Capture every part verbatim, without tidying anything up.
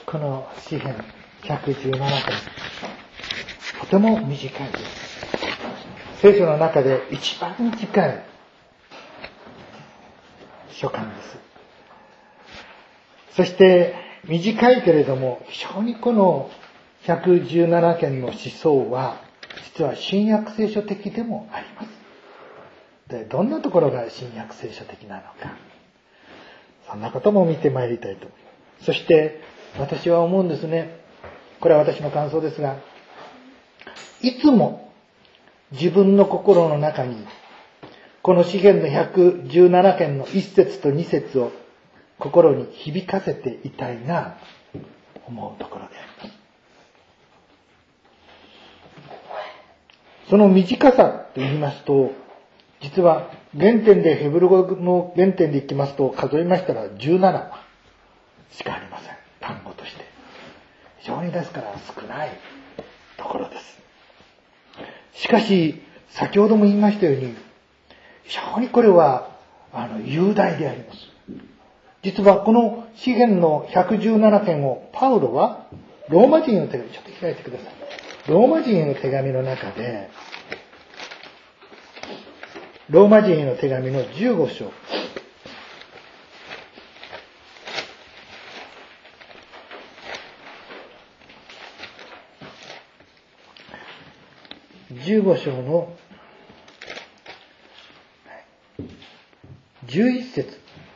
この詩編ひゃくじゅうななけん、とても短いです。聖書の中で一番短い書簡です。そして短いけれども、非常にこのひゃくじゅうななけんの思想は実は新約聖書的でもあります。で、どんなところが新約聖書的なのか、そんなことも見てまいりたいと思います。そして私は思うんですね。これは私の感想ですが、いつも自分の心の中にこの詩編のひゃくじゅうななけんのいっ節とに節を心に響かせていたいなと思うところであります。その短さと言いますと、実は原点でヘブル語の原点でいきますと、数えましたらじゅうななしかありません。単語として非常にですから少ないところです。しかし先ほども言いましたように、非常にこれはあの雄大であります。実はこの詩編のひゃくじゅうななけんをパウロはローマ人への手紙、ちょっと開いてください。ローマ人への手紙の中で、ローマ人への手紙のじゅうご章、じゅうご章のじゅういち節、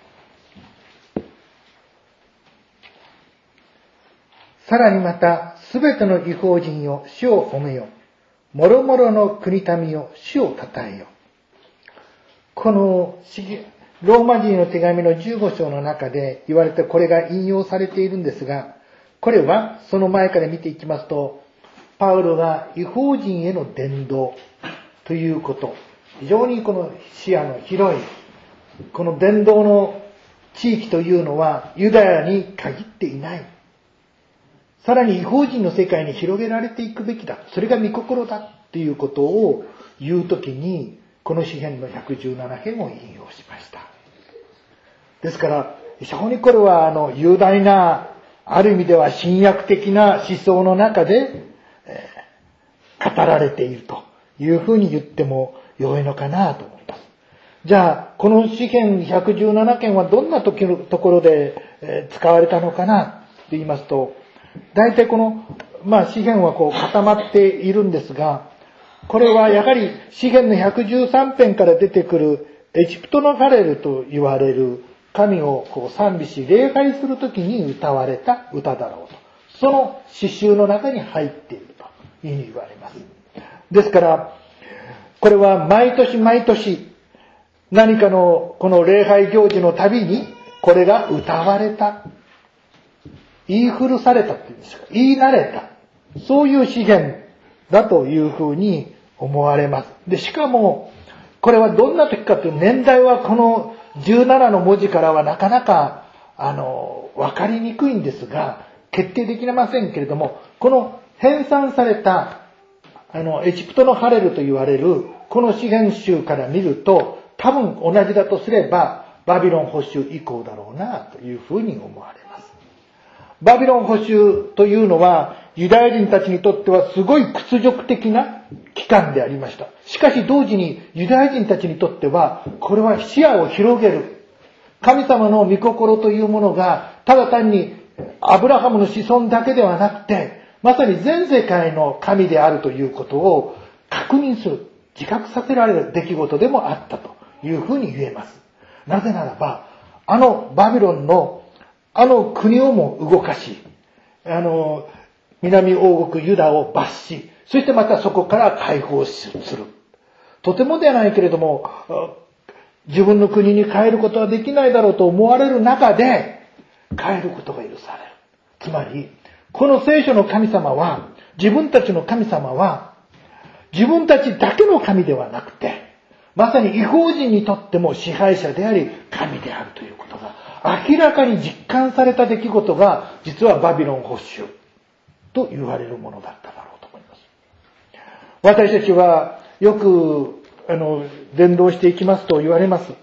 さらにまたすべての異邦人よ主を褒めよ、もろもろの国民よ主をたたえよ。このローマ人の手紙のじゅうご章の中で言われて、これが引用されているんですが、これはその前から見ていきますと、パウロが異邦人への伝道ということ、非常にこの視野の広いこの伝道の地域というのはユダヤに限っていない。さらに異邦人の世界に広げられていくべきだ。それが御心だということを言うときに、この詩編のひゃくじゅうななけんを引用しました。ですから、非常にこれはあの雄大な、ある意味では新約的な思想の中で、えー、語られているというふうに言っても良いのかなと思います。じゃあ、この詩編ひゃくじゅうななけんはどんな時のところで、えー、使われたのかなと言いますと、大体この、まあ詩編はこう固まっているんですが、これはやはり詩編のひゃくじゅうさんぺんから出てくるエジプトのファレルと言われる神をこう賛美し礼拝するときに歌われた歌だろうと。その詩集の中に入っているというふうに言われます。ですから、これは毎年毎年何かのこの礼拝行事のたびにこれが歌われた。言い古されたっていうんですか。言い慣れた。そういう詩編だというふうに思われます。で、しかも、これはどんな時かという年代はこのじゅうななの文字からはなかなか、あの、わかりにくいんですが、決定できませんけれども、この編纂された、あの、エジプトのハレルと言われる、この詩編集から見ると、多分同じだとすれば、バビロン捕囚以降だろうな、というふうに思われます。バビロン捕囚というのは、ユダヤ人たちにとってはすごい屈辱的な期間でありました。しかし同時にユダヤ人たちにとっては、これは視野を広げる。神様の御心というものが、ただ単にアブラハムの子孫だけではなくて、まさに全世界の神であるということを確認する、自覚させられる出来事でもあったというふうに言えます。なぜならば、あのバビロンのあの国をも動かし、あの、南王国ユダを罰し、そしてまたそこから解放する。とてもではないけれども、自分の国に帰ることはできないだろうと思われる中で、帰ることが許される。つまり、この聖書の神様は、自分たちの神様は、自分たちだけの神ではなくて、まさに異邦人にとっても支配者であり、神であるということが、明らかに実感された出来事が、実はバビロン捕囚と言われるものだっただろうと思います。私たちはよく、あの、伝道していきますと言われます。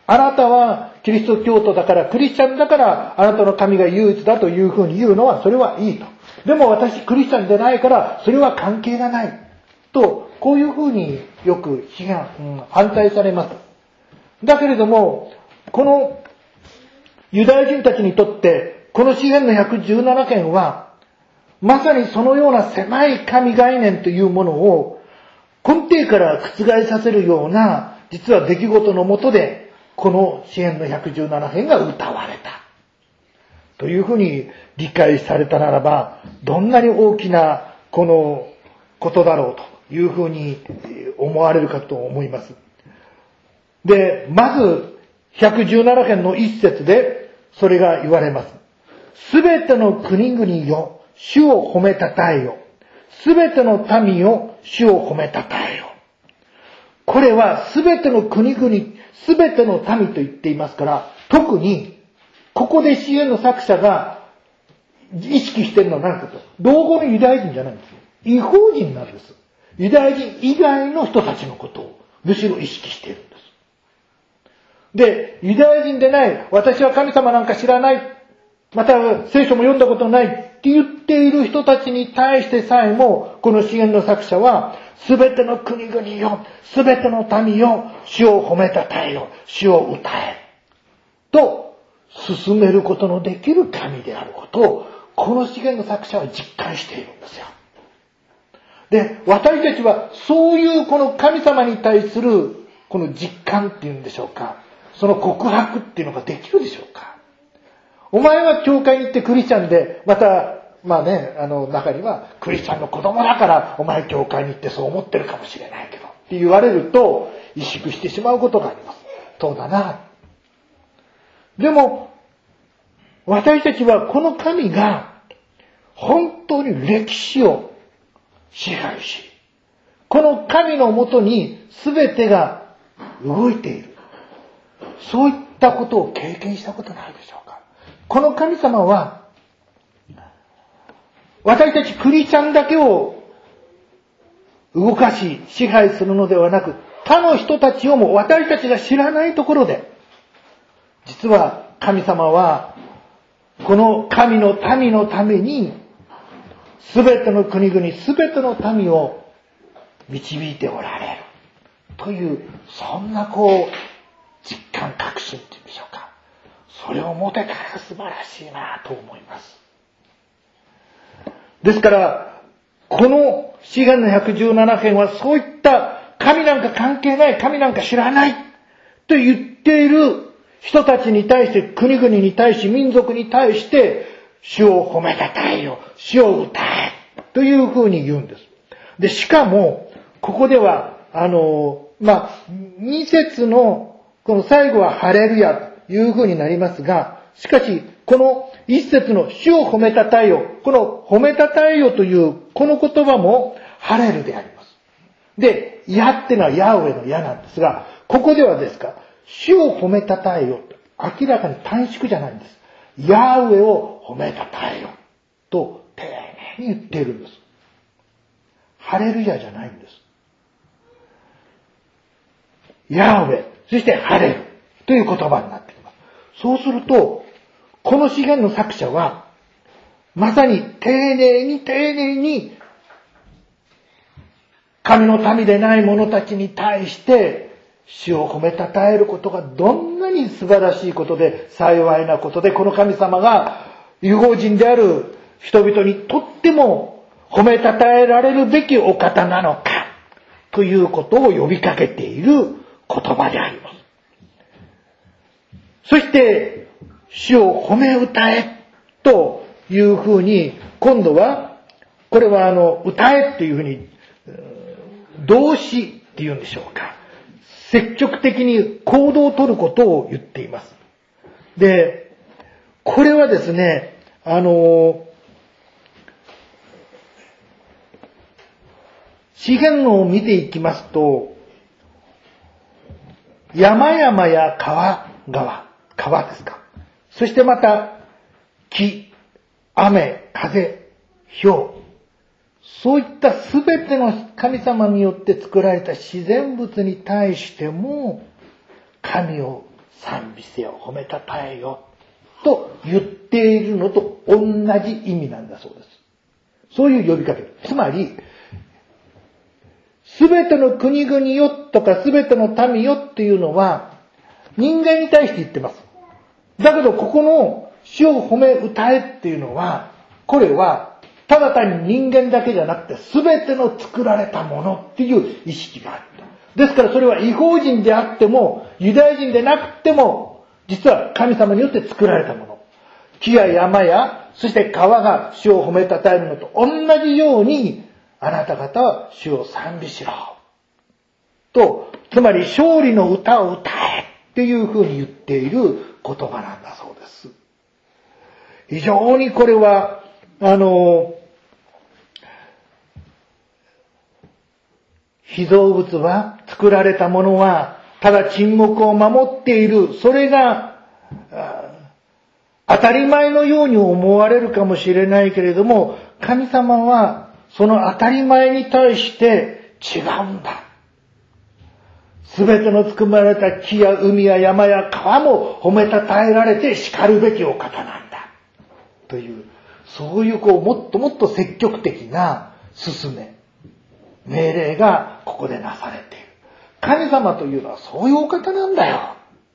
あなたはキリスト教徒だから、クリスチャンだから、あなたの神が唯一だというふうに言うのは、それはいいと。でも私クリスチャンでないから、それは関係がない。と、こういうふうによく批判、うん、反対されます。だけれども、このユダヤ人たちにとって、この詩篇のひゃくじゅうななけんは、まさにそのような狭い神概念というものを根底から覆させるような、実は出来事のもとで、この詩篇のひゃくじゅうななけんが歌われた。というふうに理解されたならば、どんなに大きなこのことだろうというふうに思われるかと思います。で、まず、ひゃくじゅうななけんの一節で、それが言われます。すべての国々よ、主を褒めたたえよ。すべての民よ、主を褒めたたえよ。これはすべての国々、すべての民と言っていますから、特に、ここで詩篇の作者が意識しているのは何かと。同語のユダヤ人じゃないんですよ。異邦人なんです。ユダヤ人以外の人たちのことを、むしろ意識しているんです。で、ユダヤ人でない、私は神様なんか知らない、また聖書も読んだことないって言っている人たちに対してさえも、この詩篇の作者は、すべての国々よ、すべての民よ、主を褒めたたえよ、主を歌え、と進めることのできる神であることを、この詩篇の作者は実感しているんですよ。で、私たちはそういうこの神様に対するこの実感っていうんでしょうか、その告白っていうのができるでしょうか。お前は教会に行ってクリスチャンで、また、まあね、あの中にはクリスチャンの子供だからお前教会に行ってそう思ってるかもしれないけどって言われると萎縮してしまうことがあります。そうだな。でも、私たちはこの神が本当に歴史を支配し、この神のもとに全てが動いている。そういったことを経験したことないでしょうか。この神様は、私たちクリスチャンだけを動かし支配するのではなく、他の人たちをも私たちが知らないところで、実は神様は、この神の民のために、すべての国々、すべての民を導いておられる。という、そんなこう、実感確信っていうんでしょうか。それを持てたら素晴らしいなと思います。ですから、この詩篇のひゃくじゅうななけんはそういった神なんか関係ない、神なんか知らないと言っている人たちに対して、国々に対し、民族に対して、主を褒めたたえよ、主を歌えというふうに言うんです。で、しかも、ここでは、あの、まあ、に節の、この最後はハレルヤというふうになりますが、しかし、この一節の主を褒めたたえよ、この褒めたたえよというこの言葉もハレルであります。で、ヤってのはヤウエのヤなんですが、ここではですか、主を褒めたたえよ、明らかに短縮じゃないんです。ヤウエを褒めたたえよと丁寧に言っているんです。ハレルヤじゃないんです。ヤウエ、そしてハレルという言葉になっています。そうすると、この詩篇の作者は、まさに丁寧に丁寧に、神の民でない者たちに対して、主を褒めたたえることがどんなに素晴らしいことで、幸いなことで、この神様が、異邦人である人々にとっても褒めたたえられるべきお方なのか、ということを呼びかけている言葉であります。そして、主を褒め歌えというふうに、今度は、これはあの、歌えっていうふうに、動詞っていうんでしょうか。積極的に行動を取ることを言っています。で、これはですね、あの、詩篇を見ていきますと、山々や川、川、川ですか。そしてまた、木、雨、風、氷、そういったすべての神様によって作られた自然物に対しても、神を賛美せよ、褒めたたえよ、と言っているのと同じ意味なんだそうです。そういう呼びかけ。つまり、すべての国々よとかすべての民よっていうのは人間に対して言ってます。だけどここの主を褒め歌えっていうのは、これはただ単に人間だけじゃなくてすべての作られたものっていう意識がある。ですからそれは異邦人であってもユダヤ人でなくても実は神様によって作られたもの。木や山やそして川が主を褒めたたえるのと同じように、あなた方は主を賛美しろと、つまり勝利の歌を歌えっていうふうに言っている言葉なんだそうです。非常にこれはあの被造物は、作られたものはただ沈黙を守っている、それが当たり前のように思われるかもしれないけれども、神様はその当たり前に対して違うんだ。すべての作られた木や海や山や川も褒めたたえられてしかるべきお方なんだ。という、そういうこうもっともっと積極的な勧め、命令がここでなされている。神様というのはそういうお方なんだよ。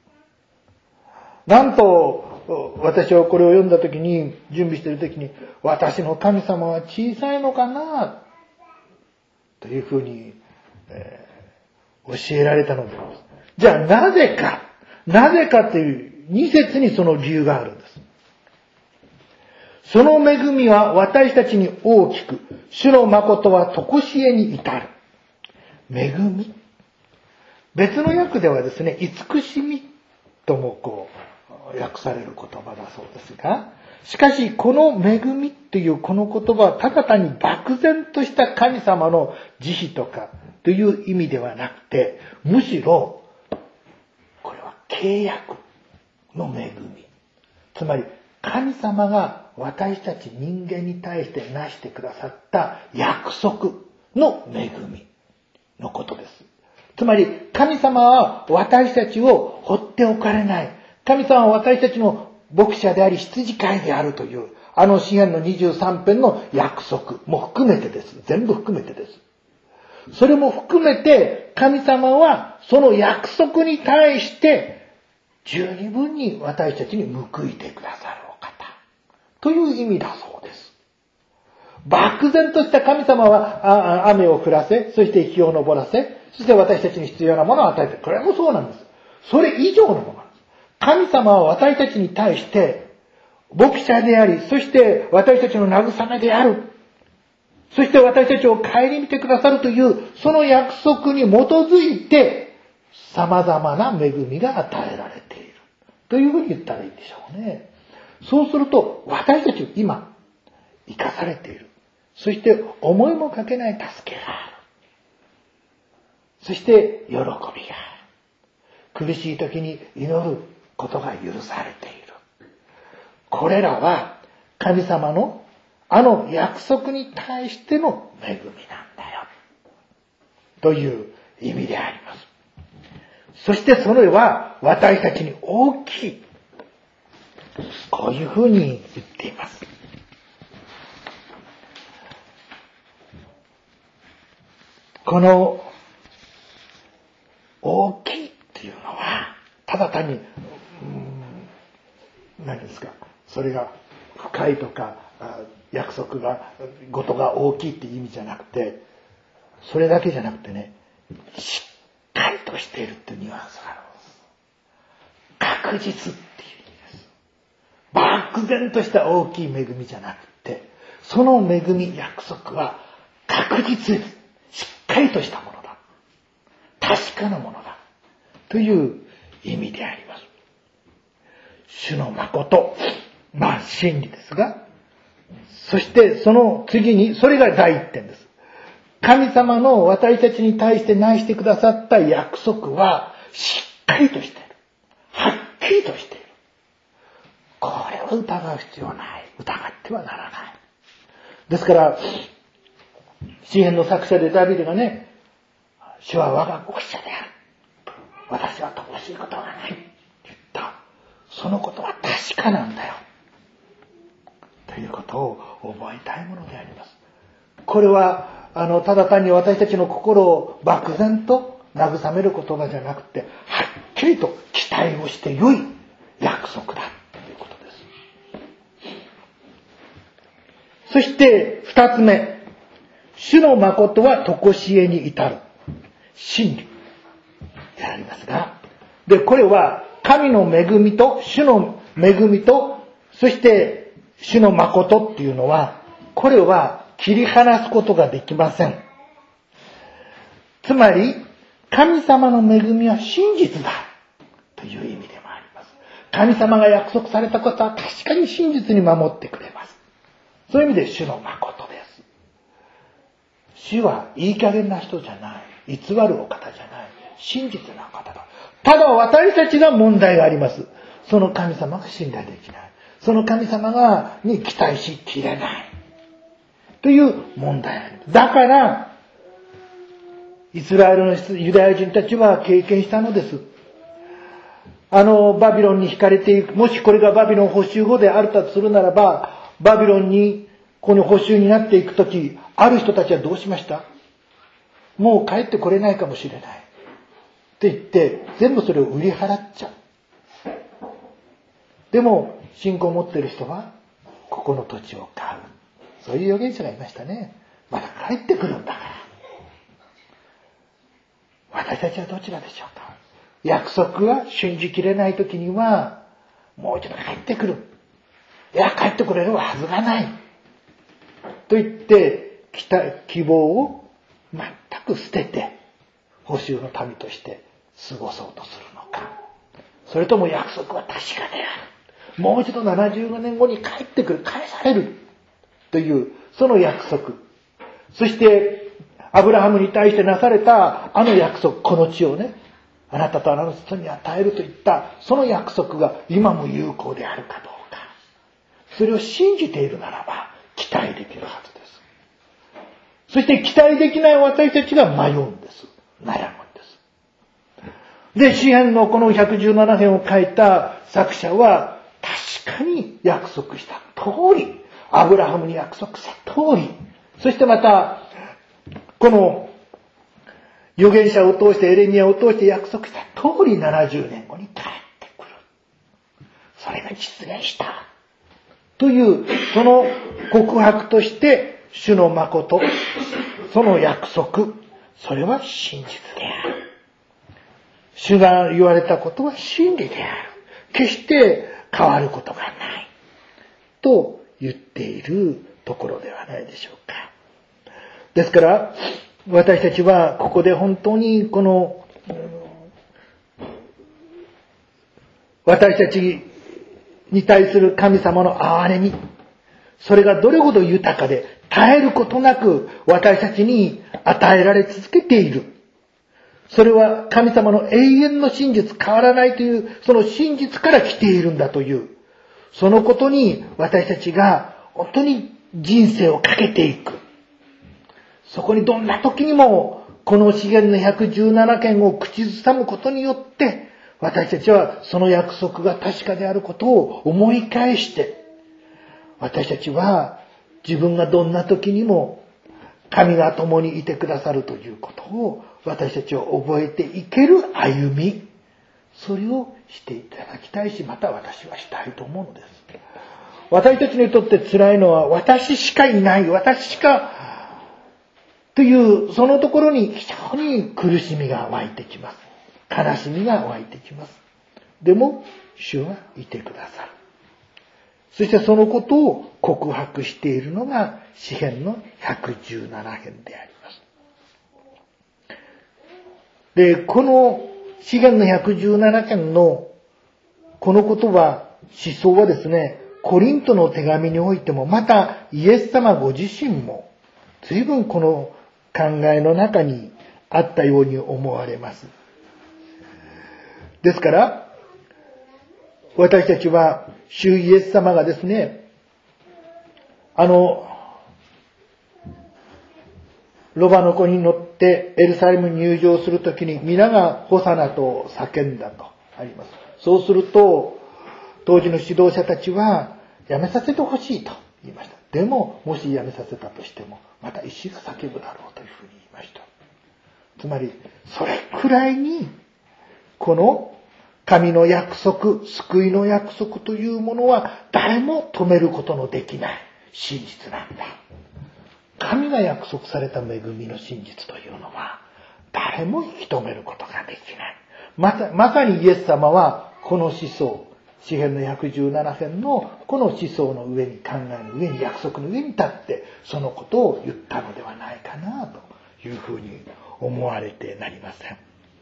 なんと、私はこれを読んだ時に、準備している時に、私の神様は小さいのかなというふうに、えー教えられたのです。じゃあなぜか、なぜかという二節にその理由があるんです。その恵みは私たちに大きく、主の誠は常しえに至る。恵み。別の訳ではですね、慈しみともこう訳される言葉だそうですが、しかしこの恵みっていうこの言葉はただ単に漠然とした神様の慈悲とかという意味ではなくて、むしろこれは契約の恵み。つまり神様が私たち人間に対してなしてくださった約束の恵みのことです。つまり神様は私たちを放っておかれない。神様は私たちの牧者であり羊飼いであるという、あの詩篇のにじゅうさん編の約束も含めてです。全部含めてです。それも含めて神様はその約束に対して十二分に私たちに報いてくださるお方という意味だそうです。漠然とした神様は雨を降らせ、そして日を昇らせ、そして私たちに必要なものを与えて、これもそうなんです。それ以上のものなんです。神様は私たちに対して牧者であり、そして私たちの慰めである。そして私たちを顧みてくださるという、その約束に基づいて、様々な恵みが与えられている。というふうに言ったらいいでしょうね。そうすると、私たち今、生かされている。そして思いもかけない助けがある。そして喜びがある。苦しい時に祈ることが許されている。これらは神様のあの約束に対しての恵みなんだよ。という意味であります。そしてそれは私たちに大きい。こういうふうに言っています。この大きいっていうのはただ単に、うん、何ですか、それが深いとか約束が事が大きいっていう意味じゃなくて、それだけじゃなくてね、しっかりとしているっていうニュアンスがあるんです。確実っていう意味です。漠然とした大きい恵みじゃなくて、その恵み、約束は確実です。しっかりとしたものだ。確かなものだ。という意味であります。主の誠、まあ真理ですが、そしてその次に、それが第一点です。神様の私たちに対してなしてくださった約束はしっかりとしている。はっきりとしている。これを疑う必要はない。疑ってはならない。ですから、詩篇の作者でダビデがね、主は我が牧者である。私は乏しいことはない。 そのことは確かなんだよ。ということを覚えたいものであります。これは、あの、ただ単に私たちの心を漠然と慰める言葉じゃなくて、はっきりと期待をして良い約束だということです。そして二つ目、主の誠は常しえに至る真理でありますが、で、これは神の恵みと主の恵みと、そして主の誠っていうのは、これは切り離すことができません。つまり、神様の恵みは真実だという意味でもあります。神様が約束されたことは確かに真実に守ってくれます。そういう意味で主の誠です。主はいい加減な人じゃない。偽るお方じゃない。真実な方だ。ただ私たちが問題があります。その神様が信頼できない。その神様がに期待しきれない。という問題があります。だから、イスラエルのユダヤ人たちは経験したのです。あの、バビロンに惹かれていく。もしこれがバビロン捕囚後であるとするならば、バビロンにこの捕囚になっていくとき、ある人たちはどうしました？もう帰ってこれないかもしれない。って言って、全部それを売り払っちゃう。でも、信仰を持っている人は、ここの土地を買う。そういう預言者がいましたね。まだ帰ってくるんだから。私たちはどちらでしょうか。約束は信じきれないときには、もう一度帰ってくる。いや、帰ってくれるはずがない。と言って、期待、希望を全く捨てて、捕囚の民として過ごそうとするのか。それとも約束は確かである。もう一度ななじゅうごねんごに帰ってくる、返される。という、その約束。そして、アブラハムに対してなされたあの約束、この地をね、あなたとあなたの人に与えるといった、その約束が今も有効であるかどうか。それを信じているならば、期待できるはずです。そして期待できない私たちが迷うんです。悩むんです。で、詩編のこのひゃくじゅうなな編を書いた作者は、確かに約束した通り、アブラハムに約束した通り、そしてまた、この預言者を通して、エレミヤを通して約束した通りななじゅうねんごに帰ってくる。それが実現した。という、その告白として、主の誠、その約束、それは真実である。主が言われたことは真理である。決して変わることがない。と言っているところではないでしょうか。ですから、私たちはここで本当にこの、私たちに対する神様の憐れみ、それがどれほど豊かで絶えることなく私たちに与えられ続けている。それは神様の永遠の真実、変わらないというその真実から来ているんだという、そのことに私たちが本当に人生をかけていく。そこにどんな時にもこの詩篇のひゃくじゅうななけんを口ずさむことによって私たちはその約束が確かであることを思い返して、私たちは自分がどんな時にも神が共にいてくださるということを私たちは覚えていける歩み、それをしていただきたいし、また私はしたいと思うのです。私たちにとって辛いのは私しかいない、私しかというそのところに非常に苦しみが湧いてきます。悲しみが湧いてきます。でも主はいてくださる。そしてそのことを告白しているのが詩編のひゃくじゅうなな編であります。で、この詩編のひゃくじゅうなな編のこのことは、思想はですね、コリントの手紙においても、またイエス様ご自身も随分この考えの中にあったように思われます。ですから、私たちは主イエス様がですね、あの、ロバの子に乗ってエルサレムに入場するときに皆がホサナと叫んだとあります。そうすると、 当時の指導者たちはやめさせてほしいと言いました。でももしやめさせたとしてもまた石が叫ぶだろうというふうに言いました。つまりそれくらいにこの神の約束、救いの約束というものは誰も止めることのできない真実なんだ。神が約束された恵みの真実というのは誰も引き止めることができない。まさ、まさにイエス様はこの思想、詩編のひゃくじゅうなな編のこの思想の上に、考えの上に、約束の上に立ってそのことを言ったのではないかなというふうに思われてなりません。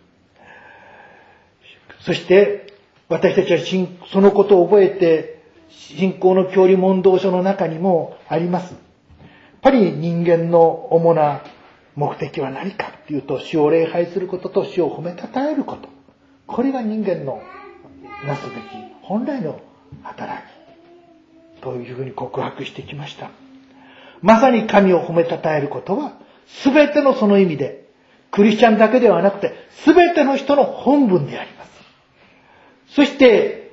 そして私たちはそのことを覚えて、信仰の教理問答書の中にもあります。やっぱり人間の主な目的は何かっていうと、主を礼拝することと主を褒めたたえること。これが人間のなすべき本来の働きというふうに告白してきました。まさに神を褒めたたえることは全てのその意味で、クリスチャンだけではなくて全ての人の本分であります。そして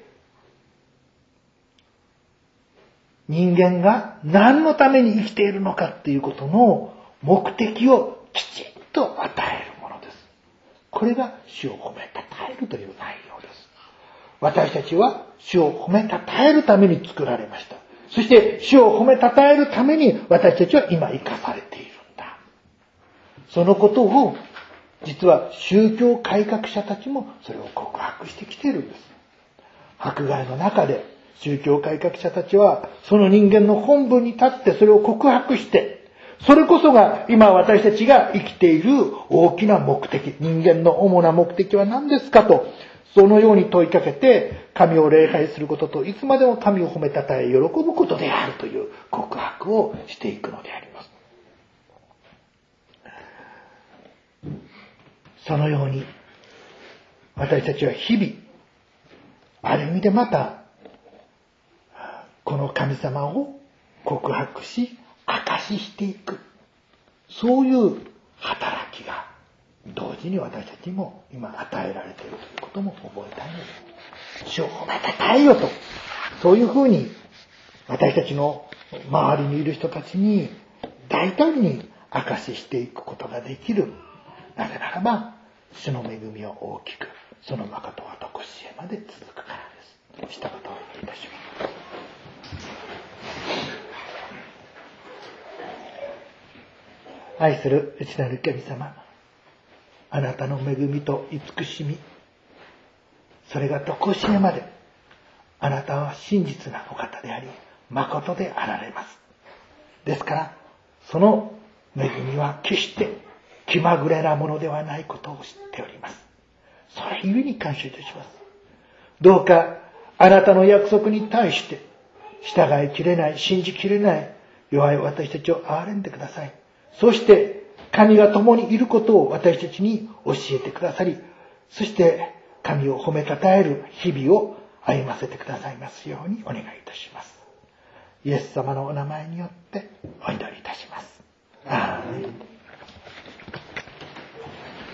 人間が何のために生きているのかっていうことの目的をきちんと与えるものです。これが主を褒めたたえるという内容です。私たちは主を褒めたたえるために作られました。そして主を褒めたたえるために私たちは今生かされているんだ。そのことを実は宗教改革者たちもそれを告白してきているんです。迫害の中で宗教改革者たちはその人間の本文に立ってそれを告白して、それこそが今私たちが生きている大きな目的、人間の主な目的は何ですかと、そのように問いかけて、神を礼拝することといつまでも神を褒めたたえ喜ぶことであるという告白をしていくのであります。そのように私たちは日々ある意味でまたこの神様を告白し証ししていく、そういう働きが同時に私たちにも今与えられているということも覚えたいのです。主を褒めたたえよと、そういうふうに私たちの周りにいる人たちに大胆に証ししていくことができる。なぜならば主の恵みは大きく、その誠は常しえまで続くからです。したことをいたします。愛する内なる神様、あなたの恵みと慈しみ、それが常しえまで、あなたは真実なお方であり誠であられます。ですからその恵みは決して気まぐれなものではないことを知っております。それゆえに感謝いたします。どうかあなたの約束に対して従いきれない、信じきれない弱い私たちを憐れんでください。そして神が共にいることを私たちに教えてくださり、そして神を褒めたたえる日々を歩ませてくださいますようにお願いいたします。イエス様のお名前によってお祈りいたします。アーメン。